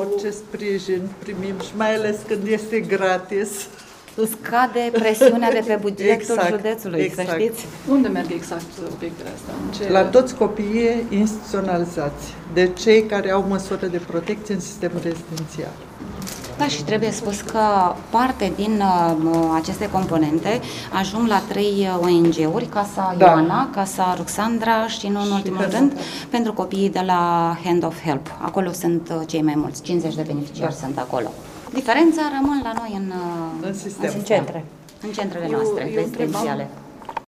orice sprijin primim și mai ales când este gratis. Scade presiunea de pe bugetul județului, exact. să știți. Unde merg exact obiectele astea? La toți copiii instituționalizați, de cei care au măsură de protecție în sistemul rezidențial. Da, și trebuie spus că parte din aceste componente ajung la 3 ONG-uri, Casa Ioana, Casa Ruxandra și, nu în ultimul rând, pentru copiii de la Hand of Help. Acolo sunt cei mai mulți, 50 de beneficiari sunt acolo. Diferența rămân la noi în sistem. centrele noastre rezidențiale.